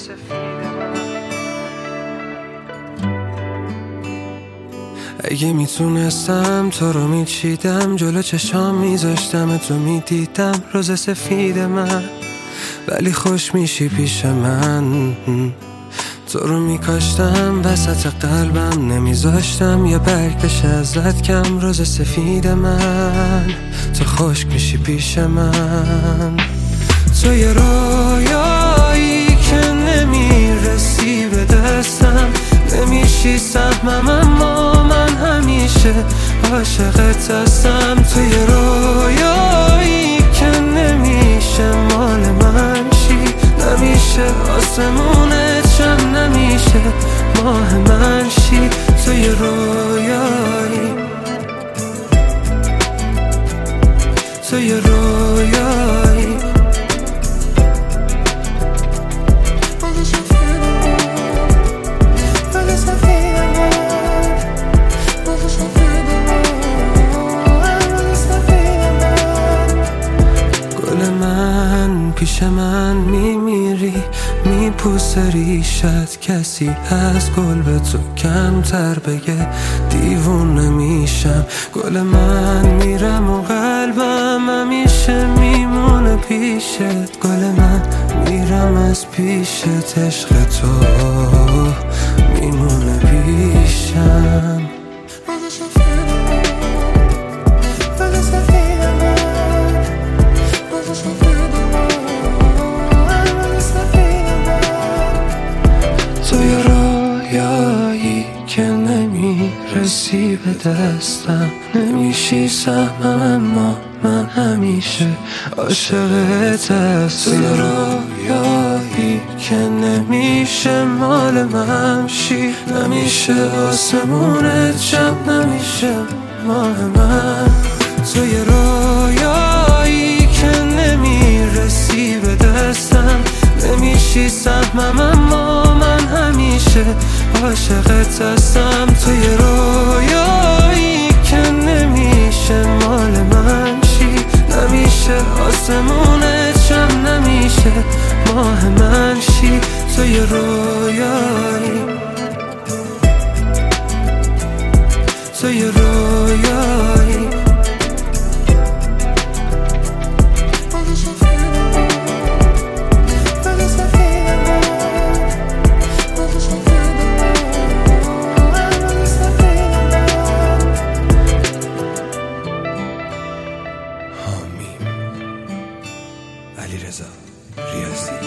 سفید من. اگه میتونستم تو رو میچیدم، جلو چشام میذاشتم تو میدیدم روز سفید من. ولی خوش میشی پیش من، تو رو میکاشتم وسط قلبم، نمیذاشتم یه برگ بشه ازت کم. روز سفید من، تو خشک میشی پیش من. تو یه رویایی که نمیرسی به دستم، نمیشی سهمم اما من همیشه عاشقت هستم. تو یه رویایی که نمیشه مال من شی، نمیشه آسمونت شم، نمیشه ماه من شی. تو یه رویایی، تو یه رویایی. پیش من میمیری، میپوسه ریشت، کسی از گل به تو کمتر بگه دیوونه میشم. گل من میرم و قلبم همیشه میمونه پیشت. گل من میرم از پیشت، عشق تو میمونه پیشم. که نمیرسی به دستم، نمیشی سهمم اما من همیشه عاشقت هستم. تو رویایی که نمیشه مال من شی، نمیشه آسمونت شم، نمیشه ماه من. تو یه رویایی که نمیرسی به دستم، نمیشی سهمم اما من همیشه عاشقت هستم. تو یه رویایی که نمیشه مال من شی، نمیشه آسمونت شم، نمیشه ماه من شی. تو یه رویایی، تو یه رویایی. علیرضا ریاضی.